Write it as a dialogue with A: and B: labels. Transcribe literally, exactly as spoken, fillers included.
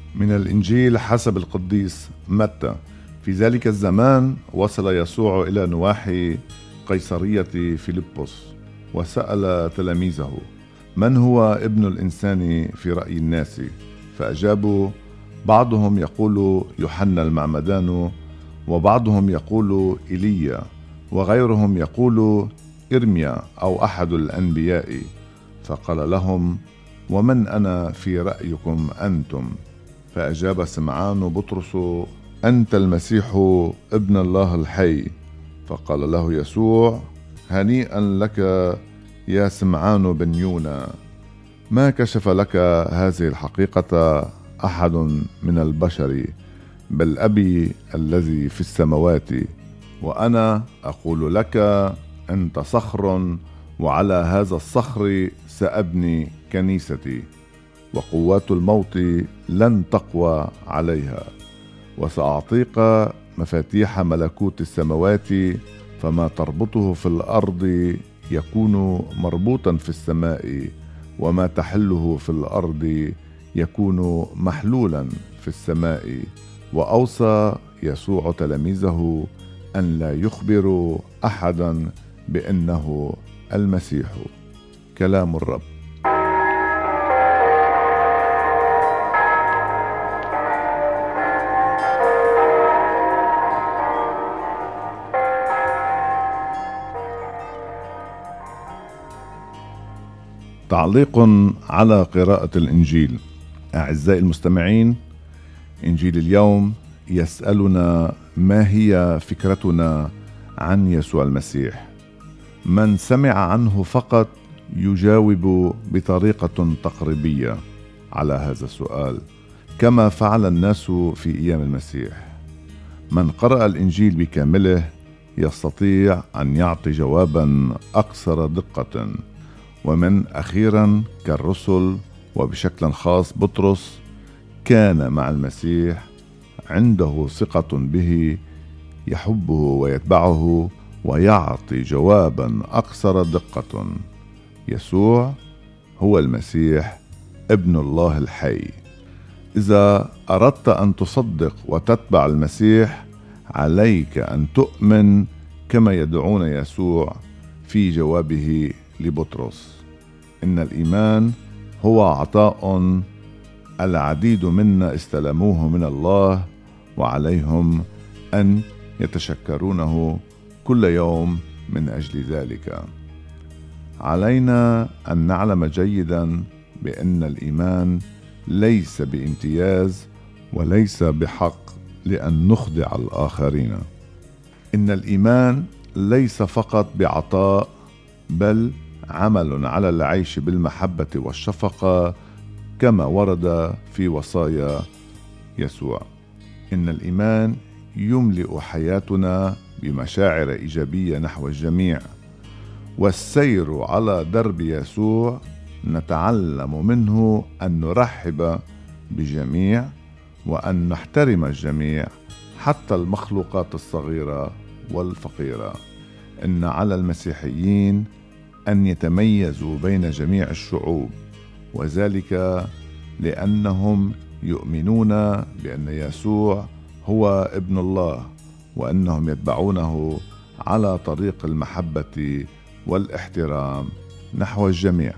A: من الإنجيل حسب القديس متى. في ذلك الزمان وصل يسوع إلى نواحي قيصرية فيلبس، وسأل تلاميذه: من هو ابن الإنسان في رأي الناس؟ فأجابوا: بعضهم يقول يوحنا المعمدان، وبعضهم يقول إيليا، وغيرهم يقول إرميا أو أحد الأنبياء. فقال لهم: ومن أنا في رأيكم أنتم؟ فأجاب سمعان بطرس: أنت المسيح ابن الله الحي. فقال له يسوع: هنيئا لك يا سمعان بن يونا، ما كشف لك هذه الحقيقة أحد من البشر، بل أبي الذي في السماوات. وأنا أقول لك: أنت صخر، وعلى هذا الصخر سأبني كنيستي، وقوات الموت لن تقوى عليها. وسأعطيك مفاتيح ملكوت السماوات، فما تربطه في الأرض يكون مربوطا في السماء، وما تحله في الأرض يكون محلولا في السماء. وأوصى يسوع تلاميذه أن لا يخبروا أحدا بأنه المسيح. كلام الرب. تعليق على قراءة الإنجيل. أعزائي المستمعين، إنجيل اليوم يسألنا: ما هي فكرتنا عن يسوع المسيح؟ من سمع عنه فقط يجاوب بطريقة تقريبية على هذا السؤال، كما فعل الناس في أيام المسيح. من قرأ الإنجيل بكامله يستطيع أن يعطي جوابا أكثر دقة. ومن أخيرا كالرسل، وبشكل خاص بطرس، كان مع المسيح، عنده ثقة به، يحبه ويتبعه، ويعطي جوابا أكثر دقة. يسوع هو المسيح ابن الله الحي. إذا أردت أن تصدق وتتبع المسيح، عليك أن تؤمن كما يدعون يسوع في جوابه لبطرس: إن الإيمان هو عطاء العديد منا استلموه من الله، وعليهم أن يتشكرونه كل يوم من أجل ذلك. علينا أن نعلم جيدا بأن الإيمان ليس بامتياز وليس بحق لأن نخضع الآخرين. إن الإيمان ليس فقط بعطاء، بل عمل على العيش بالمحبة والشفقة كما ورد في وصايا يسوع. إن الإيمان يملئ حياتنا بمشاعر إيجابية نحو الجميع، والسير على درب يسوع نتعلم منه أن نرحب بجميع، وأن نحترم الجميع حتى المخلوقات الصغيرة والفقيرة. إن على المسيحيين أن يتميزوا بين جميع الشعوب، وذلك لأنهم يؤمنون بأن يسوع هو ابن الله، وأنهم يتبعونه على طريق المحبة والاحترام نحو الجميع.